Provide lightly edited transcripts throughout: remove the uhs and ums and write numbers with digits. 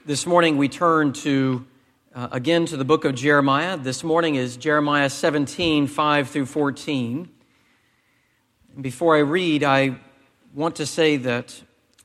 This morning we turn again to the book of Jeremiah. This morning is Jeremiah 17, 5 through 14. And before I read, I want to say that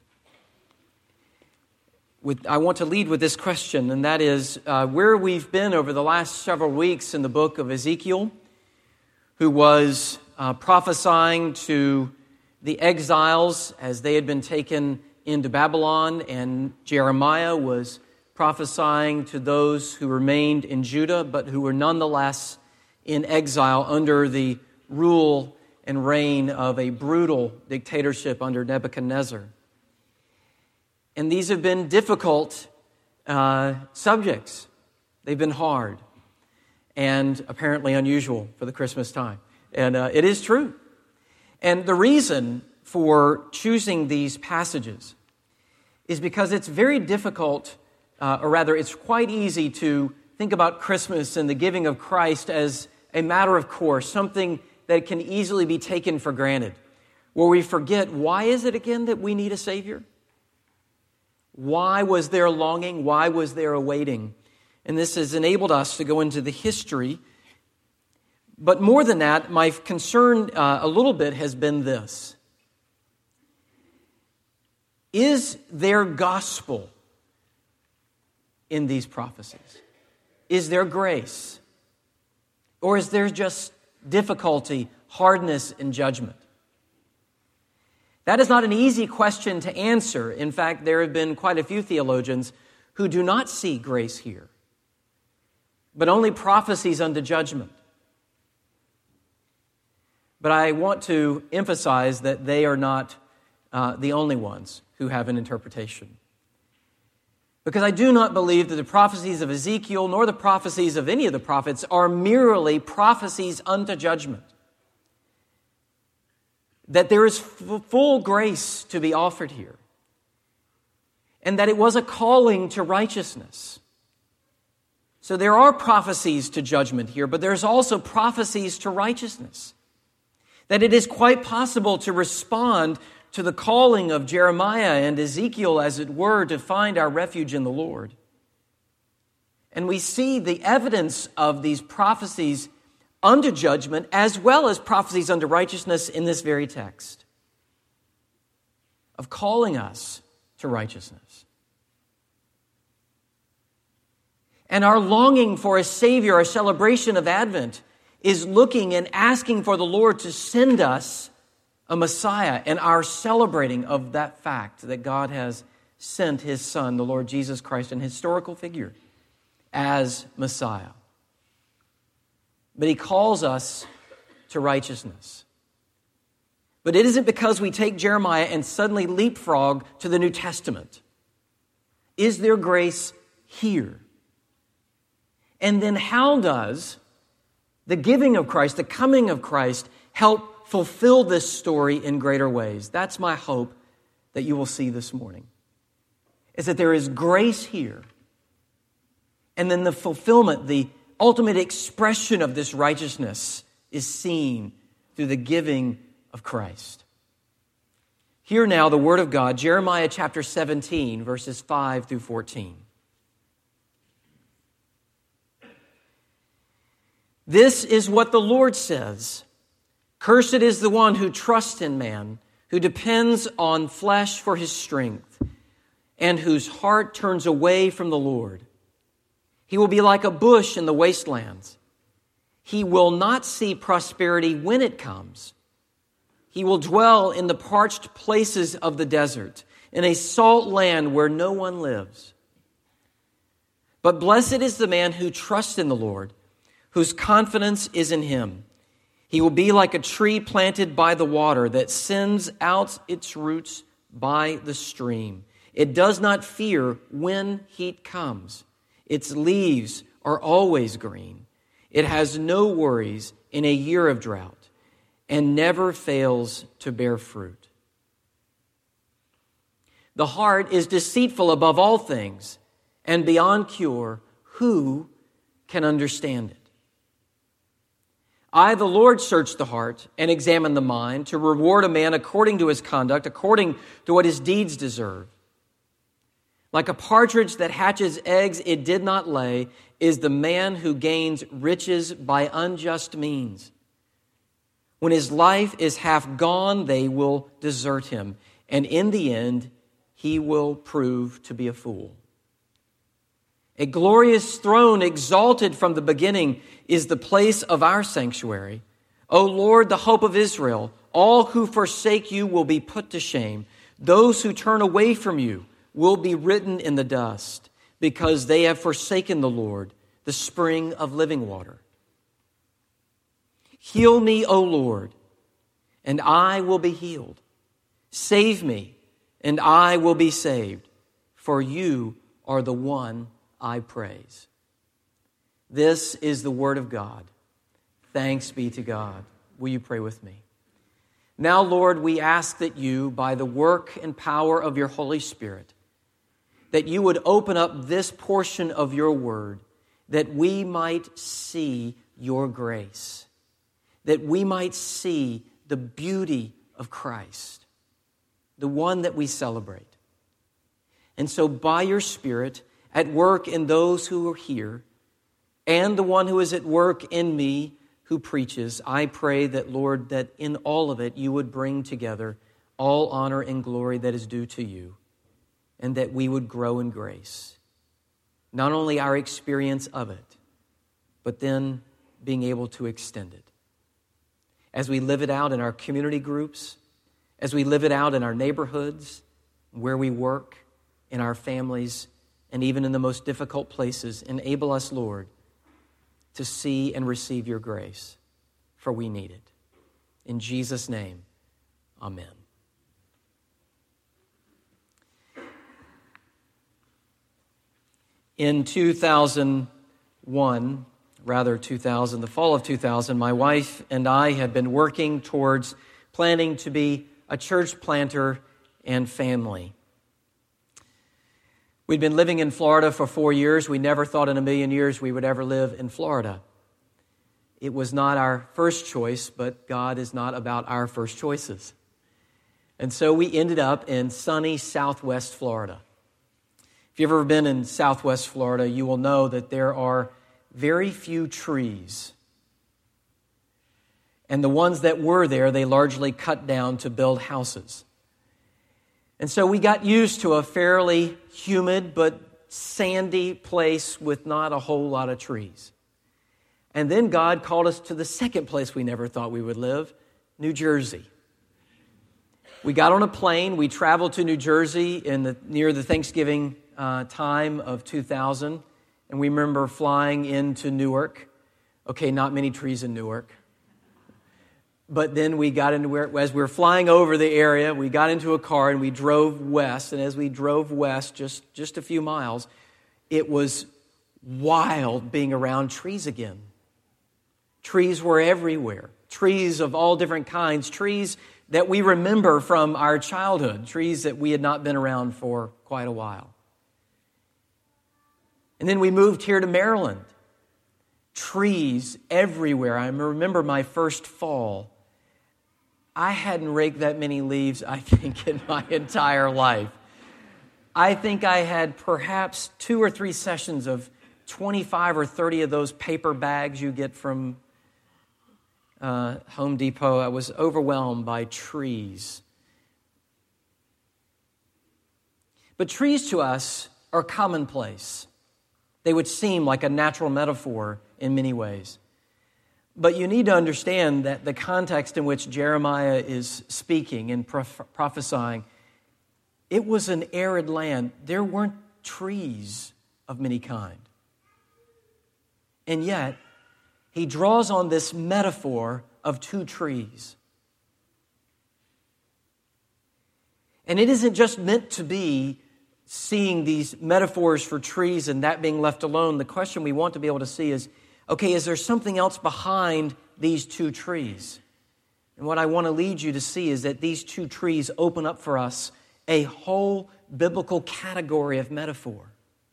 I want to lead with this question, and that is where we've been over the last several weeks in the book of Ezekiel, who was prophesying to the exiles as they had been taken into Babylon, and Jeremiah was prophesying to those who remained in Judah, but who were nonetheless in exile under the rule and reign of a brutal dictatorship under Nebuchadnezzar. And these have been difficult subjects. They've been hard and apparently unusual for the Christmas time. And it is true. And the reason for choosing these passages is because it's very difficult, or rather it's quite easy to think about Christmas and the giving of Christ as a matter of course, something that can easily be taken for granted, where we forget, why is it again that we need a Savior? Why was there longing? Why was there a waiting? And this has enabled us to go into the history. But more than that, my concern a little bit has been this. Is there gospel in these prophecies? Is there grace? Or is there just difficulty, hardness, and judgment? That is not an easy question to answer. In fact, there have been quite a few theologians who do not see grace here, but only prophecies unto judgment. But I want to emphasize that they are not the only ones who have an interpretation. Because I do not believe that the prophecies of Ezekiel nor the prophecies of any of the prophets are merely prophecies unto judgment. That there is full grace to be offered here. And that it was a calling to righteousness. So there are prophecies to judgment here, but there's also prophecies to righteousness. That it is quite possible to respond to the calling of Jeremiah and Ezekiel, as it were, to find our refuge in the Lord. And we see the evidence of these prophecies unto judgment as well as prophecies unto righteousness in this very text of calling us to righteousness. And our longing for a Savior, our celebration of Advent, is looking and asking for the Lord to send us a Messiah, and our celebrating of that fact that God has sent His Son, the Lord Jesus Christ, an historical figure, as Messiah. But He calls us to righteousness. But it isn't because we take Jeremiah and suddenly leapfrog to the New Testament. Is there grace here? And then how does the giving of Christ, the coming of Christ, help fulfill this story in greater ways? That's my hope that you will see this morning. Is that there is grace here. And then the fulfillment, the ultimate expression of this righteousness is seen through the giving of Christ. Hear now the word of God, Jeremiah chapter 17, verses 5 through 14. This is what the Lord says. Cursed is the one who trusts in man, who depends on flesh for his strength, and whose heart turns away from the Lord. He will be like a bush in the wastelands. He will not see prosperity when it comes. He will dwell in the parched places of the desert, in a salt land where no one lives. But blessed is the man who trusts in the Lord, whose confidence is in Him. He will be like a tree planted by the water that sends out its roots by the stream. It does not fear when heat comes. Its leaves are always green. It has no worries in a year of drought and never fails to bear fruit. The heart is deceitful above all things and beyond cure. Who can understand it? I, the Lord, search the heart and examine the mind to reward a man according to his conduct, according to what his deeds deserve. Like a partridge that hatches eggs it did not lay is the man who gains riches by unjust means. When his life is half gone, they will desert him, and in the end, he will prove to be a fool. A glorious throne, exalted from the beginning, is the place of our sanctuary. O Lord, the hope of Israel, all who forsake you will be put to shame. Those who turn away from you will be written in the dust, because they have forsaken the Lord, the spring of living water. Heal me, O Lord, and I will be healed. Save me, and I will be saved, for you are the one I praise. This is the word of God. Thanks be to God. Will you pray with me? Now, Lord, we ask that you, by the work and power of your Holy Spirit, that you would open up this portion of your word, that we might see your grace, that we might see the beauty of Christ, the one that we celebrate. And so by your Spirit, at work in those who are here, and the one who is at work in me who preaches, I pray that, Lord, that in all of it you would bring together all honor and glory that is due to you, and that we would grow in grace. Not only our experience of it, but then being able to extend it. As we live it out in our community groups, as we live it out in our neighborhoods, where we work, in our families, and even in the most difficult places, enable us, Lord, to see and receive your grace, for we need it. In Jesus' name, amen. In the fall of 2000, my wife and I had been working towards planning to be a church planter and family. We'd been living in Florida for 4 years. We never thought in a million years we would ever live in Florida. It was not our first choice, but God is not about our first choices. And so we ended up in sunny Southwest Florida. If you've ever been in Southwest Florida, you will know that there are very few trees. And the ones that were there, they largely cut down to build houses. And so we got used to a fairly humid but sandy place with not a whole lot of trees. And then God called us to the second place we never thought we would live, New Jersey. We got on a plane. We traveled to New Jersey near the Thanksgiving time of 2000. And we remember flying into Newark. Okay, not many trees in Newark. But then we got into as we were flying over the area, we got into a car and we drove west. And as we drove west, just a few miles, it was wild being around trees again. Trees were everywhere. Trees of all different kinds. Trees that we remember from our childhood. Trees that we had not been around for quite a while. And then we moved here to Maryland. Trees everywhere. I remember my first fall. I hadn't raked that many leaves, I think, in my entire life. I think I had perhaps 2 or 3 sessions of 25 or 30 of those paper bags you get from Home Depot. I was overwhelmed by trees. But trees to us are commonplace. They would seem like a natural metaphor in many ways. But you need to understand that the context in which Jeremiah is speaking and prophesying, it was an arid land. There weren't trees of many kind. And yet, he draws on this metaphor of 2 trees. And it isn't just meant to be seeing these metaphors for trees and that being left alone. The question we want to be able to see is, okay, is there something else behind these 2 trees? And what I want to lead you to see is that these 2 trees open up for us a whole biblical category of metaphor.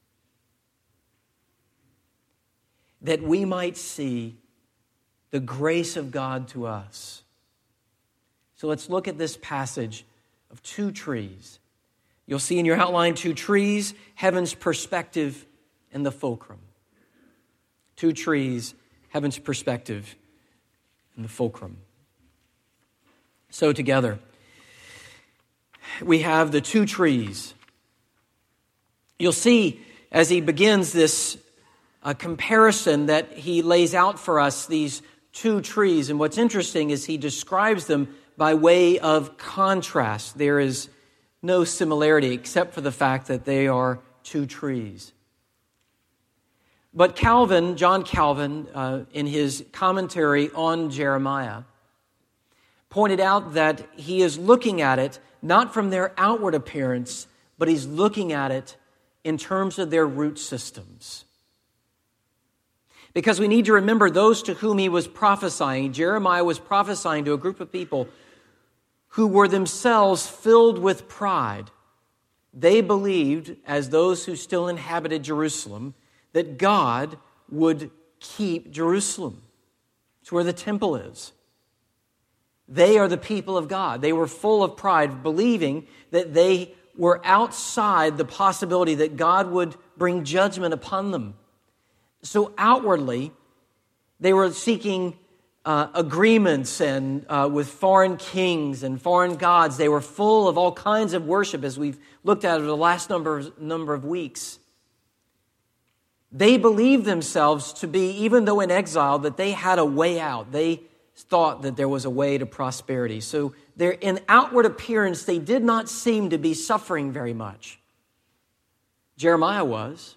That we might see the grace of God to us. So let's look at this passage of 2 trees. You'll see in your outline 2 trees, heaven's perspective, and the fulcrum. 2 trees, heaven's perspective, and the fulcrum. So together, we have the 2 trees. You'll see as he begins this comparison that he lays out for us these 2 trees. And what's interesting is he describes them by way of contrast. There is no similarity except for the fact that they are 2 trees. But Calvin, John Calvin, in his commentary on Jeremiah, pointed out that he is looking at it not from their outward appearance, but he's looking at it in terms of their root systems. Because we need to remember those to whom he was prophesying. Jeremiah was prophesying to a group of people who were themselves filled with pride. They believed, as those who still inhabited Jerusalem, that God would keep Jerusalem. It's where the temple is. They are the people of God. They were full of pride, believing that they were outside the possibility that God would bring judgment upon them. So outwardly, they were seeking agreements and with foreign kings and foreign gods. They were full of all kinds of worship, as we've looked at over the last number of weeks. They believed themselves to be, even though in exile, that they had a way out. They thought that there was a way to prosperity. So in outward appearance, they did not seem to be suffering very much. Jeremiah was.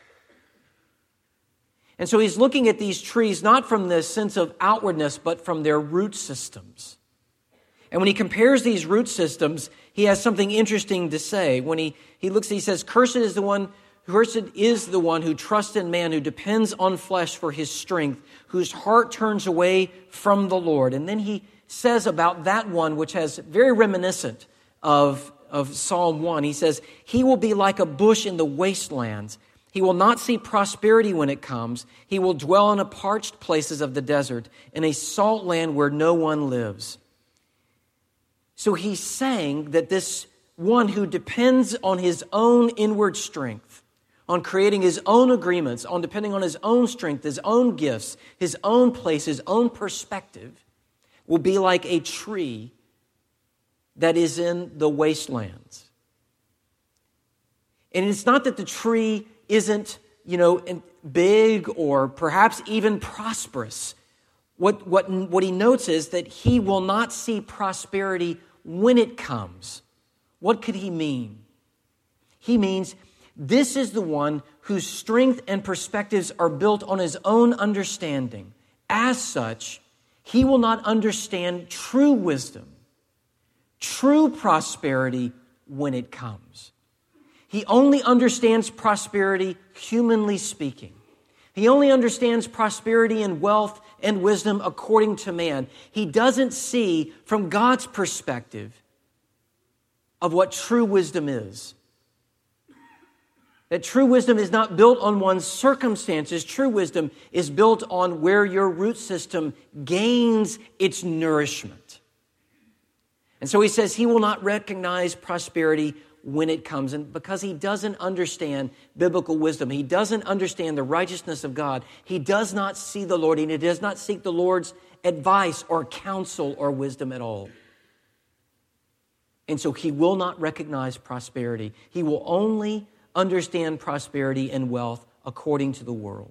And so he's looking at these trees not from the sense of outwardness, but from their root systems. And when he compares these root systems, he has something interesting to say. When he looks, he says, Cursed is the one who trusts in man, who depends on flesh for his strength, whose heart turns away from the Lord. And then he says about that one, which has very reminiscent of Psalm 1, he says, he will be like a bush in the wastelands. He will not see prosperity when it comes. He will dwell in the parched places of the desert, in a salt land where no one lives. So he's saying that this one who depends on his own inward strength, on creating his own agreements, on depending on his own strength, his own gifts, his own place, his own perspective, will be like a tree that is in the wastelands. And it's not that the tree isn't, big or perhaps even prosperous. What he notes is that he will not see prosperity when it comes. What could he mean? He means this is the one whose strength and perspectives are built on his own understanding. As such, he will not understand true wisdom, true prosperity when it comes. He only understands prosperity humanly speaking. He only understands prosperity and wealth and wisdom according to man. He doesn't see from God's perspective of what true wisdom is. That true wisdom is not built on one's circumstances. True wisdom is built on where your root system gains its nourishment. And so he says he will not recognize prosperity when it comes. And because he doesn't understand biblical wisdom, he doesn't understand the righteousness of God, he does not see the Lord, and he does not seek the Lord's advice or counsel or wisdom at all. And so he will not recognize prosperity. He will only understand prosperity and wealth according to the world.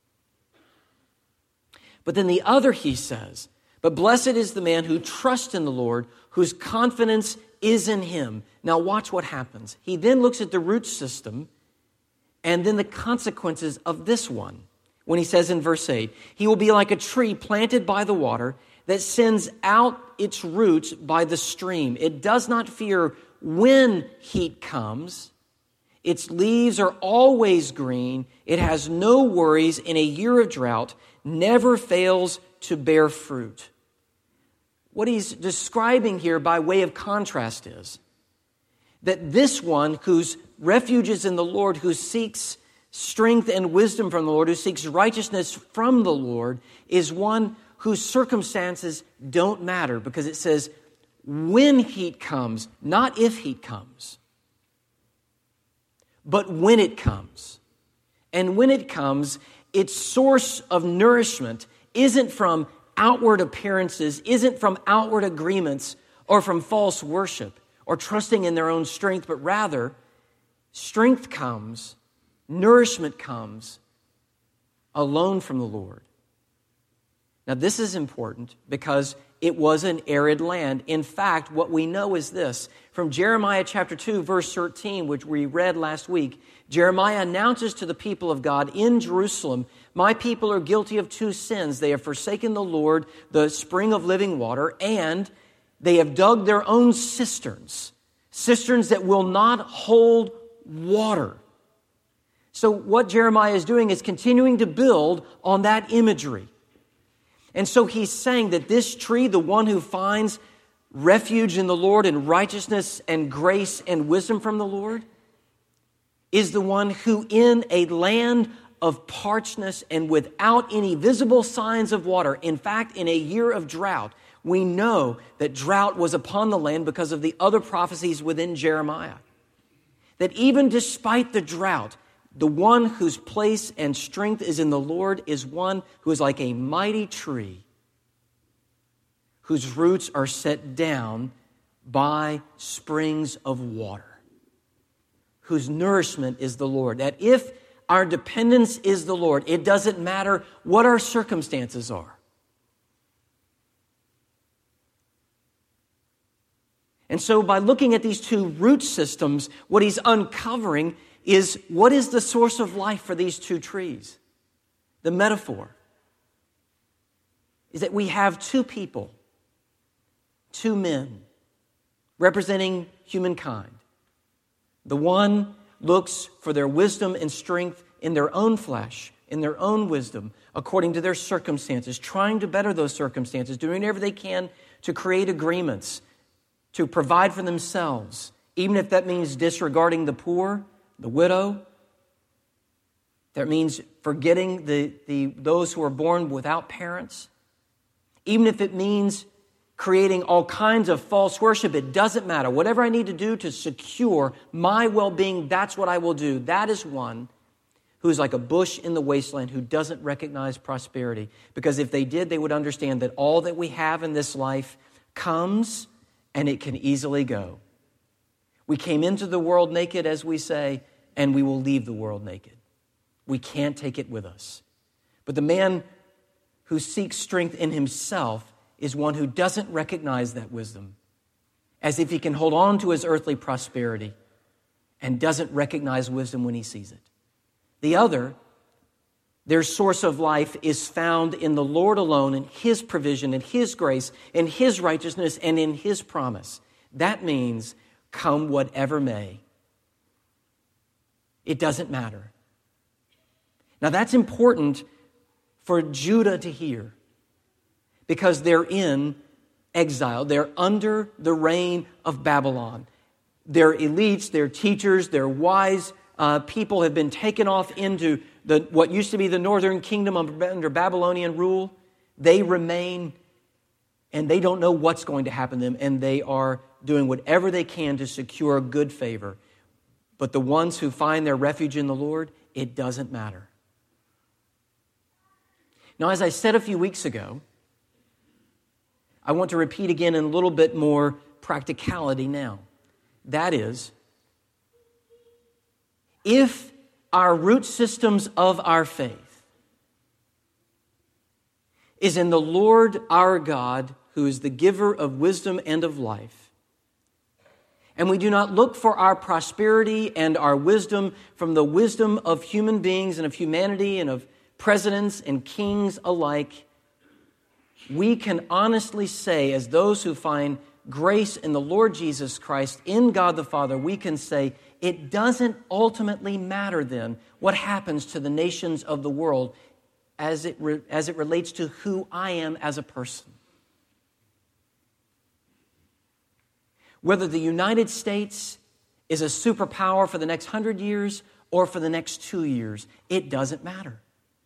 But then the other, he says, but blessed is the man who trusts in the Lord, whose confidence is in him. Now watch what happens. He then looks at the root system and then the consequences of this one. When he says in verse 8, he will be like a tree planted by the water that sends out its roots by the stream. It does not fear when heat comes. Its leaves are always green. It has no worries in a year of drought, never fails to bear fruit. What he's describing here by way of contrast is that this one whose refuge is in the Lord, who seeks strength and wisdom from the Lord, who seeks righteousness from the Lord, is one whose circumstances don't matter, because it says when heat comes, not if heat comes. But when it comes, and when it comes, its source of nourishment isn't from outward appearances, isn't from outward agreements, or from false worship, or trusting in their own strength, but rather, strength comes, nourishment comes alone from the Lord. Now, this is important because it was an arid land. In fact, what we know is this. From Jeremiah chapter 2, verse 13, which we read last week, Jeremiah announces to the people of God in Jerusalem, "My people are guilty of two sins. They have forsaken the Lord, the spring of living water, and they have dug their own cisterns, cisterns that will not hold water." So what Jeremiah is doing is continuing to build on that imagery. And so he's saying that this tree, the one who finds refuge in the Lord and righteousness and grace and wisdom from the Lord, is the one who in a land of parchness and without any visible signs of water, in fact, in a year of drought, we know that drought was upon the land because of the other prophecies within Jeremiah. That even despite the drought, the one whose place and strength is in the Lord is one who is like a mighty tree whose roots are set down by springs of water, whose nourishment is the Lord. That if our dependence is the Lord, it doesn't matter what our circumstances are. And so by looking at these two root systems, what he's uncovering is what is the source of life for these two trees. The metaphor is that we have two people, two men, representing humankind. The one looks for their wisdom and strength in their own flesh, in their own wisdom, according to their circumstances, trying to better those circumstances, doing whatever they can to create agreements, to provide for themselves, even if that means disregarding the poor, the widow. That means forgetting those who are born without parents. Even if it means creating all kinds of false worship, it doesn't matter. Whatever I need to do to secure my well-being, that's what I will do. That is one who is like a bush in the wasteland who doesn't recognize prosperity. Because if they did, they would understand that all that we have in this life comes and it can easily go. We came into the world naked, as we say, and we will leave the world naked. We can't take it with us. But the man who seeks strength in himself is one who doesn't recognize that wisdom, as if he can hold on to his earthly prosperity and doesn't recognize wisdom when he sees it. The other, their source of life is found in the Lord alone, in His provision, in His grace, in His righteousness, and in His promise. That means, come whatever may, it doesn't matter. Now that's important for Judah to hear, because they're in exile. They're under the reign of Babylon. Their elites, their teachers, their wise people have been taken off into what used to be the northern kingdom under Babylonian rule. They remain, and they don't know what's going to happen to them, and they are doing whatever they can to secure good favor. But the ones who find their refuge in the Lord, it doesn't matter. Now, as I said a few weeks ago, I want to repeat again in a little bit more practicality now. That is, if our root systems of our faith is in the Lord our God, who is the giver of wisdom and of life, and we do not look for our prosperity and our wisdom from the wisdom of human beings and of humanity and of presidents and kings alike, we can honestly say, as those who find grace in the Lord Jesus Christ, in God the Father, we can say, it doesn't ultimately matter then what happens to the nations of the world as it relates to who I am as a person. Whether the United States is a superpower for the next 100 years or for the next 2 years, it doesn't matter,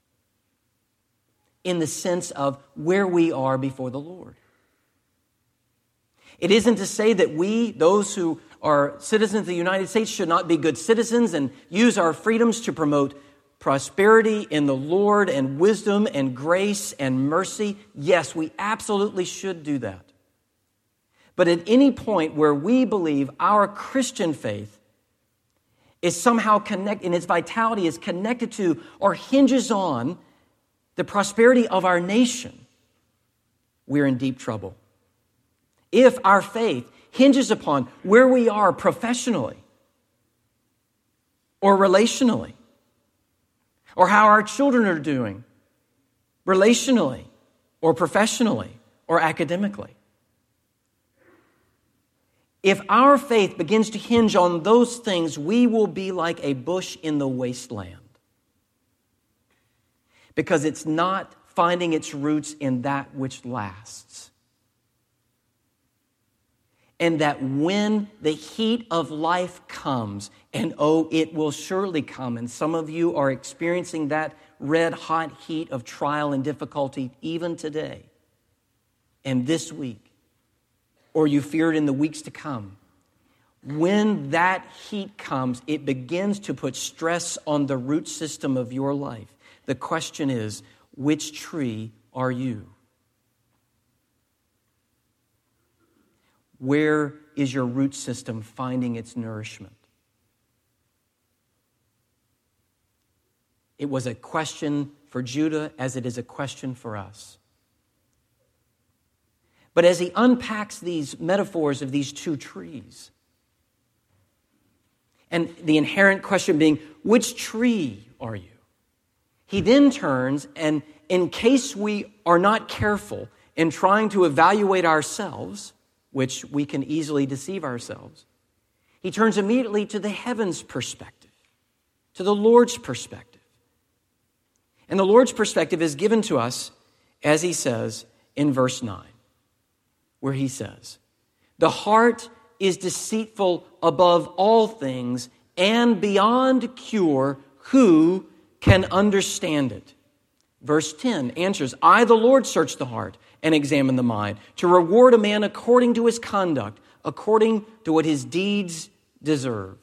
in the sense of where we are before the Lord. It isn't to say that we, those who are citizens of the United States should not be good citizens and use our freedoms to promote prosperity in the Lord and wisdom and grace and mercy. Yes, we absolutely should do that. But at any point where we believe our Christian faith is somehow connected, and its vitality is connected to or hinges on the prosperity of our nation, we're in deep trouble. If our faith hinges upon where we are professionally or relationally, or how our children are doing relationally or professionally or academically, if our faith begins to hinge on those things, we will be like a bush in the wasteland. Because it's not finding its roots in that which lasts. And that when the heat of life comes, and oh, it will surely come, and some of you are experiencing that red-hot heat of trial and difficulty even today and this week, or you fear it in the weeks to come. When that heat comes, it begins to put stress on the root system of your life. The question is, which tree are you? Where is your root system finding its nourishment? It was a question for Judah as it is a question for us. But as he unpacks these metaphors of these two trees, and the inherent question being, which tree are you? He then turns, and in case we are not careful in trying to evaluate ourselves, which we can easily deceive ourselves, he turns immediately to the heavens perspective, to the Lord's perspective. And the Lord's perspective is given to us, as he says in verse 9. Where he says, the heart is deceitful above all things and beyond cure. Who can understand it? Verse 10 answers, I, the Lord, search the heart and examine the mind, to reward a man according to his conduct, according to what his deeds deserve.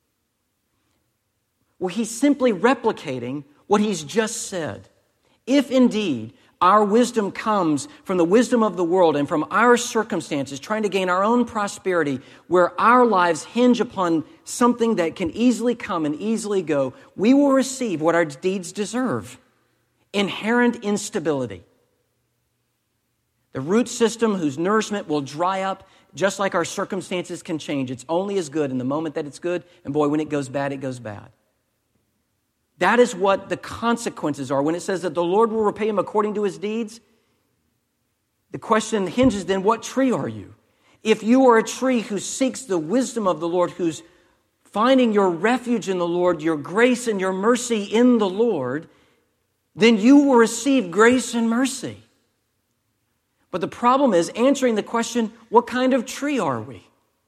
Well, he's simply replicating what he's just said. If indeed our wisdom comes from the wisdom of the world and from our circumstances, trying to gain our own prosperity, where our lives hinge upon something that can easily come and easily go, we will receive what our deeds deserve: inherent instability. The root system whose nourishment will dry up, just like our circumstances can change. It's only as good in the moment that it's good, and boy, when it goes bad, it goes bad. That is what the consequences are. When it says that the Lord will repay him according to his deeds, the question hinges then, what tree are you? If you are a tree who seeks the wisdom of the Lord, who's finding your refuge in the Lord, your grace and your mercy in the Lord, then you will receive grace and mercy. But the problem is answering the question, what kind of tree are we?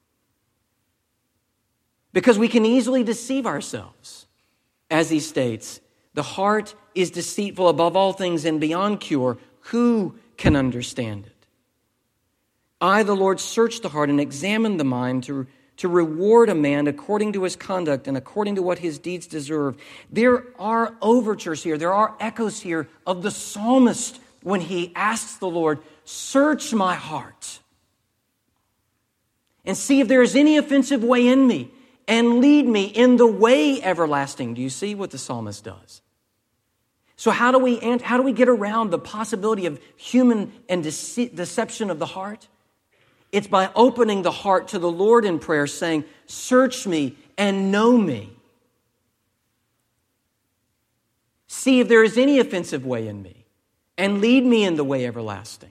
Because we can easily deceive ourselves. As he states, the heart is deceitful above all things and beyond cure. Who can understand it? I, the Lord, search the heart and examine the mind to reward a man according to his conduct and according to what his deeds deserve. There are overtures here, there are echoes here of the psalmist when he asks the Lord, search my heart and see if there is any offensive way in me, and lead me in the way everlasting. Do you see what the psalmist does? So how do we get around the possibility of human and deception of the heart? It's by opening the heart to the Lord in prayer, saying, search me and know me. See if there is any offensive way in me, and lead me in the way everlasting.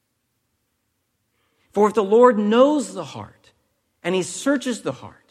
For if the Lord knows the heart, and he searches the heart,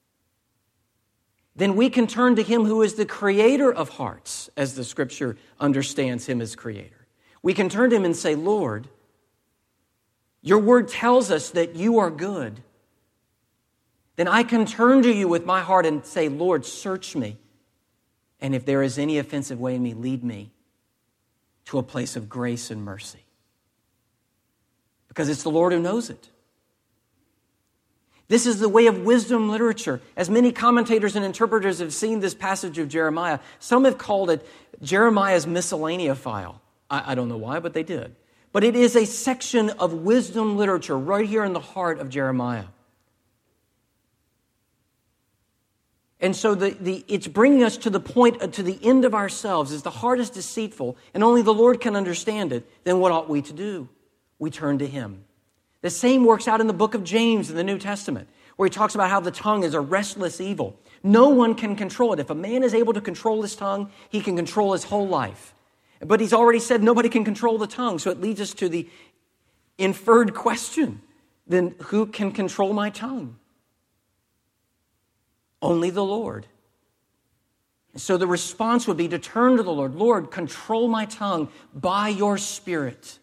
then we can turn to him who is the creator of hearts, as the scripture understands him as creator. We can turn to him and say, Lord, your word tells us that you are good. Then I can turn to you with my heart and say, Lord, search me. And if there is any offensive way in me, lead me to a place of grace and mercy. Because it's the Lord who knows it. This is the way of wisdom literature. As many commentators and interpreters have seen this passage of Jeremiah, some have called it Jeremiah's miscellanea file. I don't know why, but they did. But it is a section of wisdom literature right here in the heart of Jeremiah. And so it's bringing us to the point, to the end of ourselves. As the heart is deceitful, and only the Lord can understand it, then what ought we to do? We turn to Him. The same works out in the book of James in the New Testament, where he talks about how the tongue is a restless evil. No one can control it. If a man is able to control his tongue, he can control his whole life. But he's already said nobody can control the tongue, so it leads us to the inferred question, then who can control my tongue? Only the Lord. And so the response would be to turn to the Lord. Lord, control my tongue by your Spirit.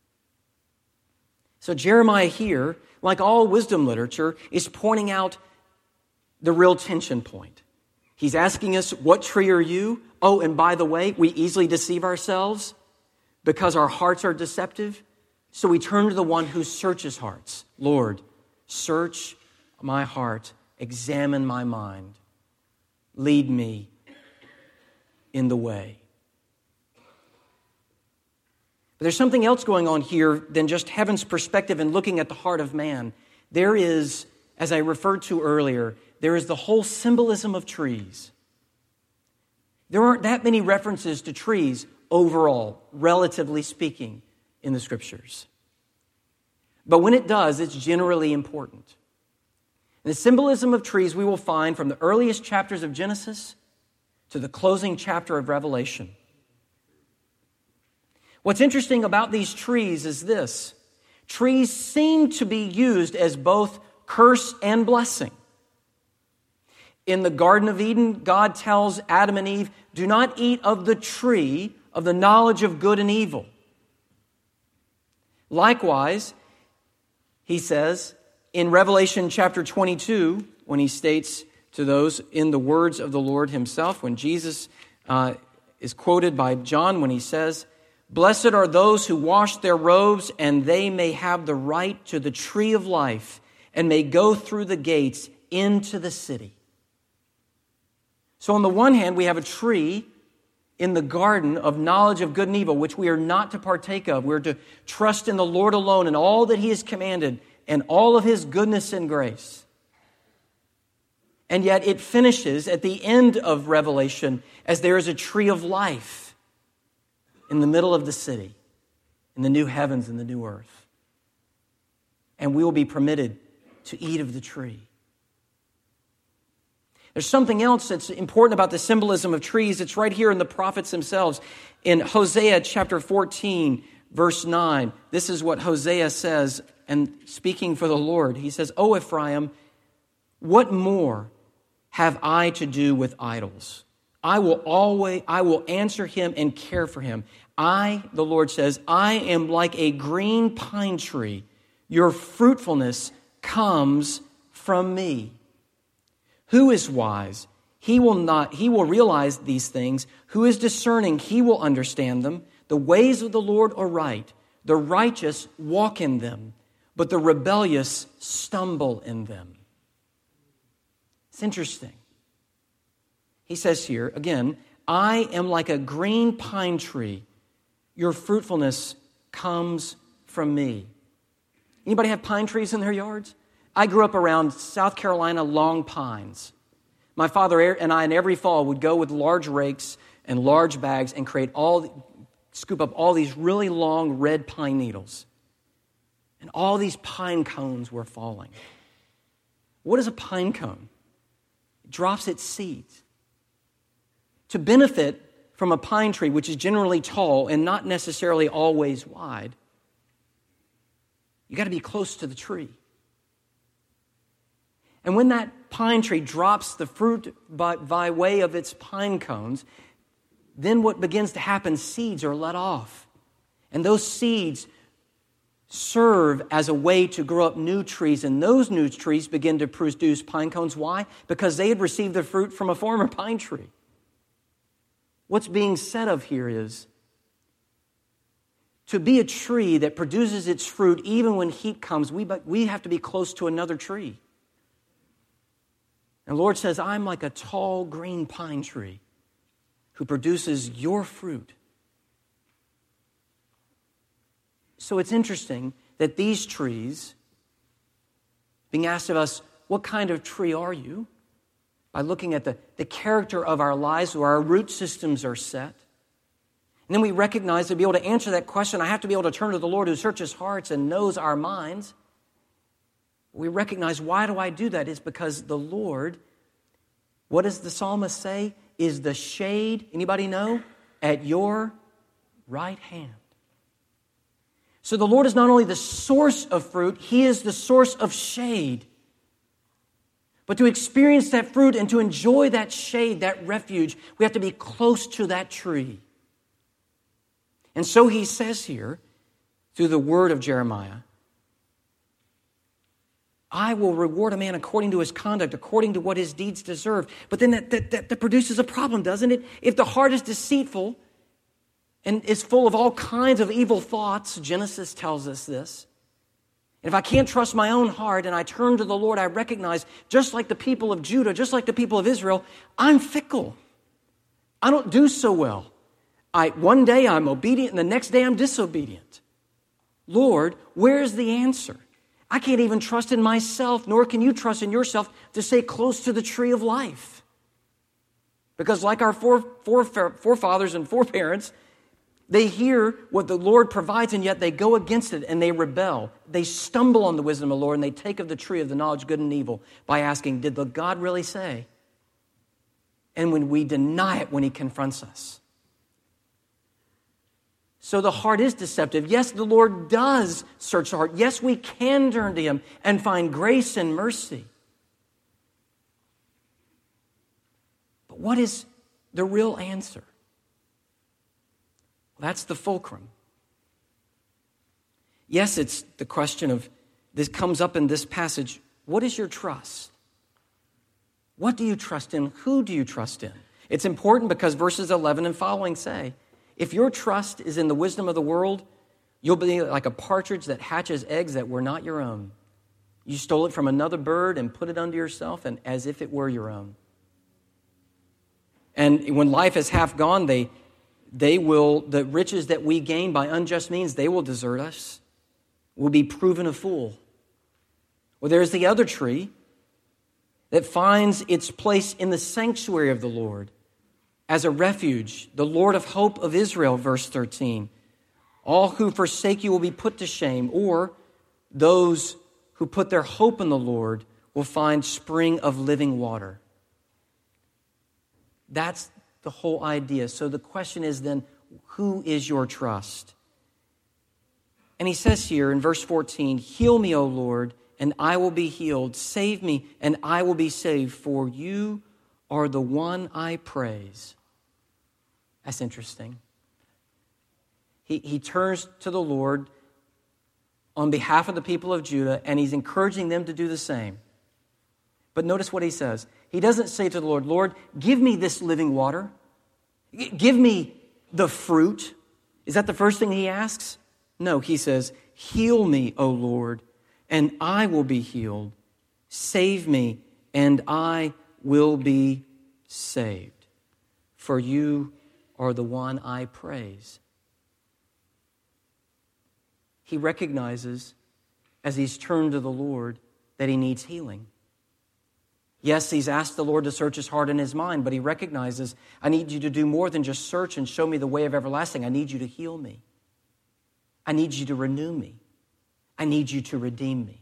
So Jeremiah here, like all wisdom literature, is pointing out the real tension point. He's asking us, what tree are you? Oh, and by the way, we easily deceive ourselves because our hearts are deceptive. So we turn to the one who searches hearts. Lord, search my heart. Examine my mind. Lead me in the way. But there's something else going on here than just heaven's perspective and looking at the heart of man. There is, as I referred to earlier, there is the whole symbolism of trees. There aren't that many references to trees overall, relatively speaking, in the Scriptures. But when it does, it's generally important. And the symbolism of trees we will find from the earliest chapters of Genesis to the closing chapter of Revelation. What's interesting about these trees is this. Trees seem to be used as both curse and blessing. In the Garden of Eden, God tells Adam and Eve, do not eat of the tree of the knowledge of good and evil. Likewise, he says in Revelation chapter 22, when he states to those in the words of the Lord himself, when Jesus is quoted by John when he says, blessed are those who wash their robes, and they may have the right to the tree of life, and may go through the gates into the city. So on the one hand, we have a tree in the garden of knowledge of good and evil, which we are not to partake of. We're to trust in the Lord alone and all that He has commanded and all of His goodness and grace. And yet it finishes at the end of Revelation as there is a tree of life in the middle of the city, in the new heavens and the new earth. And we will be permitted to eat of the tree. There's something else that's important about the symbolism of trees. It's right here in the prophets themselves. In Hosea chapter 14, verse 9, this is what Hosea says, and speaking for the Lord, he says, O Ephraim, what more have I to do with idols? I will answer him and care for him. I, the Lord says, I am like a green pine tree. Your fruitfulness comes from me. Who is wise? He will realize these things. Who is discerning? He will understand them. The ways of the Lord are right. The righteous walk in them, but the rebellious stumble in them. It's interesting. He says here, again, I am like a green pine tree. Your fruitfulness comes from me. Anybody have pine trees in their yards? I grew up around South Carolina long pines. My father and I, in every fall, would go with large rakes and large bags and scoop up all these really long red pine needles. And all these pine cones were falling. What is a pine cone? It drops its seeds. To benefit from a pine tree, which is generally tall and not necessarily always wide, you got to be close to the tree. And when that pine tree drops the fruit by way of its pine cones, then what begins to happen, seeds are let off. And those seeds serve as a way to grow up new trees, and those new trees begin to produce pine cones. Why? Because they had received the fruit from a former pine tree. What's being said of here is, to be a tree that produces its fruit even when heat comes, we have to be close to another tree. And the Lord says, I'm like a tall green pine tree who produces your fruit. So it's interesting that these trees, being asked of us, what kind of tree are you? By looking at the character of our lives, where our root systems are set. And then we recognize to be able to answer that question, I have to be able to turn to the Lord who searches hearts and knows our minds. We recognize, why do I do that? It's because the Lord, what does the psalmist say? Is the shade, anybody know? At your right hand. So the Lord is not only the source of fruit, He is the source of shade. But to experience that fruit and to enjoy that shade, that refuge, we have to be close to that tree. And so He says here, through the word of Jeremiah, I will reward a man according to his conduct, according to what his deeds deserve. But then that produces a problem, doesn't it? If the heart is deceitful and is full of all kinds of evil thoughts, Genesis tells us this. And if I can't trust my own heart and I turn to the Lord, I recognize, just like the people of Judah, just like the people of Israel, I'm fickle. I don't do so well. One day I'm obedient and the next day I'm disobedient. Lord, where's the answer? I can't even trust in myself, nor can you trust in yourself to stay close to the tree of life. Because like our forefathers and foreparents, they hear what the Lord provides, and yet they go against it and they rebel. They stumble on the wisdom of the Lord, and they take of the tree of the knowledge of good and evil by asking, did the God really say? And when we deny it when He confronts us. So the heart is deceptive. Yes, the Lord does search the heart. Yes, we can turn to Him and find grace and mercy. But what is the real answer? That's the fulcrum. Yes, it's the question of, this comes up in this passage, what is your trust? What do you trust in? Who do you trust in? It's important because verses 11 and following say, if your trust is in the wisdom of the world, you'll be like a partridge that hatches eggs that were not your own. You stole it from another bird and put it unto yourself, and as if it were your own. And when life is half gone, the riches that we gain by unjust means, they will desert us. We'll be proven a fool. Well, there's the other tree that finds its place in the sanctuary of the Lord as a refuge, the Lord of hope of Israel, verse 13. All who forsake you will be put to shame, or those who put their hope in the Lord will find spring of living water. That's the whole idea. So the question is then, who is your trust? And he says here in verse 14, heal me, O Lord, and I will be healed. Save me, and I will be saved, for you are the one I praise. That's interesting. He turns to the Lord on behalf of the people of Judah, and he's encouraging them to do the same. But notice what he says. He doesn't say to the Lord, Lord, give me this living water. Give me the fruit. Is that the first thing he asks? No, he says, heal me, O Lord, and I will be healed. Save me, and I will be saved. For you are the one I praise. He recognizes, as he's turned to the Lord, that he needs healing. Yes, he's asked the Lord to search his heart and his mind, but he recognizes, I need you to do more than just search and show me the way of everlasting. I need you to heal me. I need you to renew me. I need you to redeem me.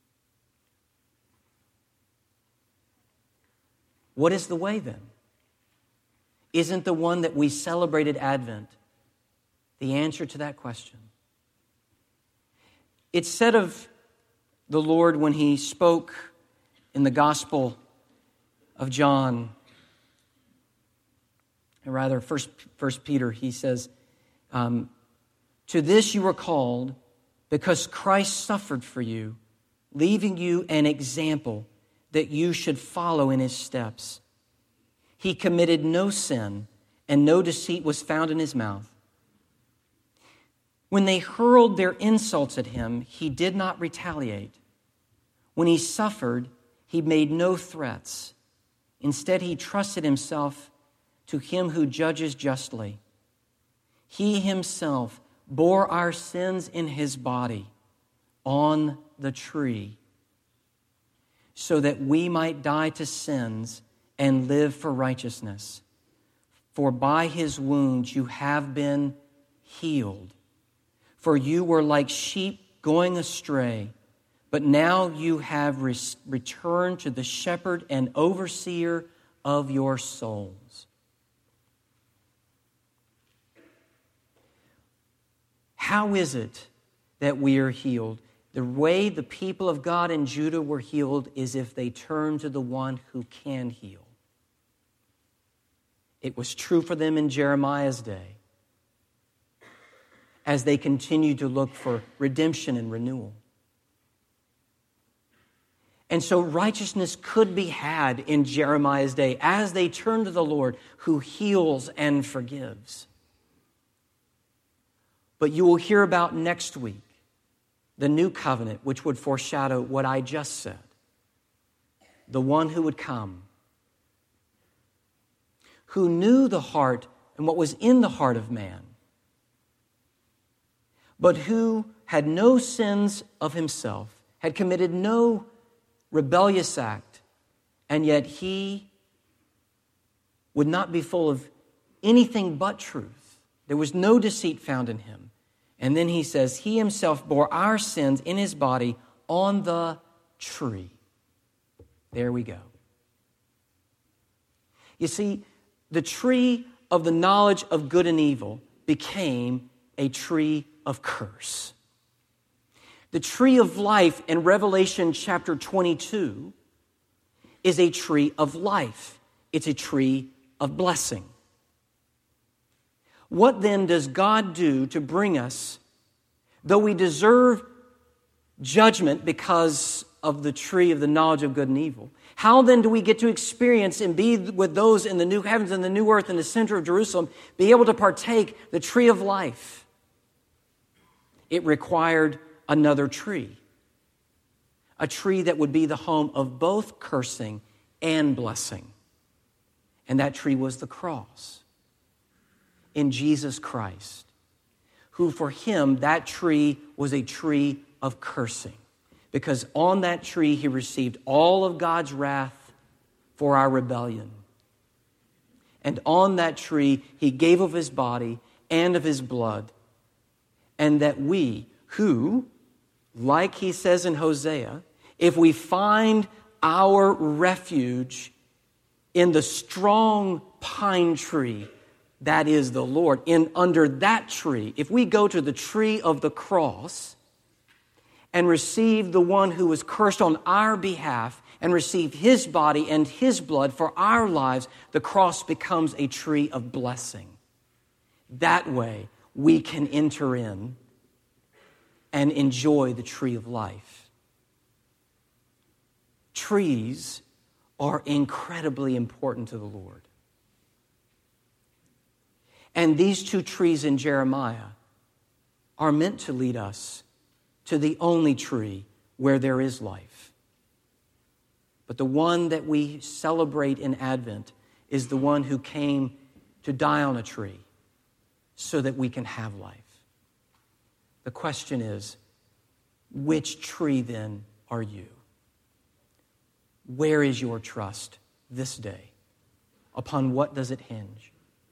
What is the way then? Isn't the one that we celebrated Advent the answer to that question? It's said of the Lord when he spoke in the Gospel of John, or rather First Peter, he says, to this you were called because Christ suffered for you, leaving you an example that you should follow in his steps. He committed no sin, and no deceit was found in his mouth. When they hurled their insults at him, he did not retaliate. When he suffered, he made no threats, Instead, he trusted himself to him who judges justly. He himself bore our sins in his body on the tree, so that we might die to sins and live for righteousness. For by his wounds you have been healed. For you were like sheep going astray, but now you have returned to the shepherd and overseer of your souls. How is it that we are healed? The way the people of God in Judah were healed is if they turned to the one who can heal. It was true for them in Jeremiah's day as they continued to look for redemption and renewal. And so righteousness could be had in Jeremiah's day as they turned to the Lord who heals and forgives. But you will hear about next week the new covenant, which would foreshadow what I just said. The one who would come, who knew the heart and what was in the heart of man, but who had no sins of himself, had committed no rebellious act, and yet he would not be full of anything but truth. There was no deceit found in him. And then he says, he himself bore our sins in his body on the tree. There we go. You see, the tree of the knowledge of good and evil became a tree of curse. The tree of life in Revelation chapter 22 is a tree of life. It's a tree of blessing. What then does God do to bring us, though we deserve judgment because of the tree of the knowledge of good and evil, how then do we get to experience and be with those in the new heavens and the new earth in the center of Jerusalem, be able to partake the tree of life? It required another tree, a tree that would be the home of both cursing and blessing. And that tree was the cross in Jesus Christ, who for him, that tree was a tree of cursing. Because on that tree, he received all of God's wrath for our rebellion. And on that tree, he gave of his body and of his blood. And that we, who, like he says in Hosea, if we find our refuge in the strong pine tree, that is the Lord, in under that tree, if we go to the tree of the cross and receive the one who was cursed on our behalf and receive his body and his blood for our lives, the cross becomes a tree of blessing. That way, we can enter in and enjoy the tree of life. Trees are incredibly important to the Lord. And these two trees in Jeremiah are meant to lead us to the only tree where there is life. But the one that we celebrate in Advent is the one who came to die on a tree so that we can have life. The question is, which tree then are you? Where is your trust this day? Upon what does it hinge?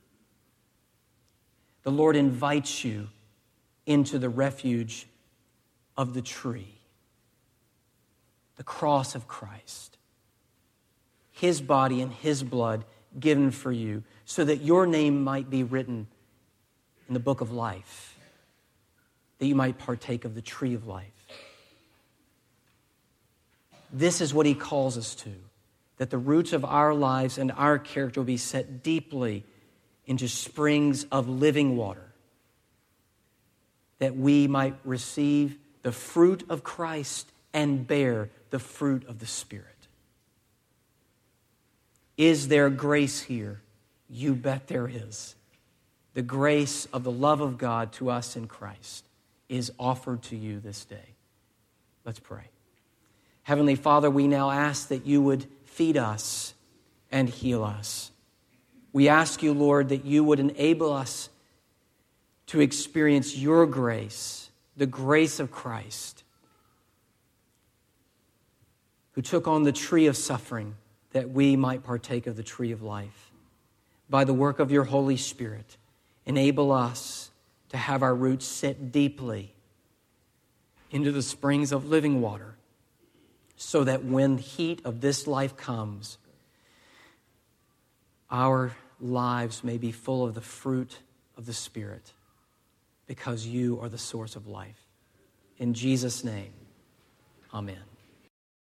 The Lord invites you into the refuge of the tree, the cross of Christ, his body and his blood given for you so that your name might be written in the book of life, that you might partake of the tree of life. This is what he calls us to, that the roots of our lives and our character will be set deeply into springs of living water, that we might receive the fruit of Christ and bear the fruit of the Spirit. Is there grace here? You bet there is. The grace of the love of God to us in Christ is offered to you this day. Let's pray. Heavenly Father, we now ask that you would feed us and heal us. We ask you, Lord, that you would enable us to experience your grace, the grace of Christ, who took on the tree of suffering that we might partake of the tree of life. By the work of your Holy Spirit, enable us to have our roots set deeply into the springs of living water, so that when the heat of this life comes, our lives may be full of the fruit of the Spirit, because you are the source of life. In Jesus' name, amen.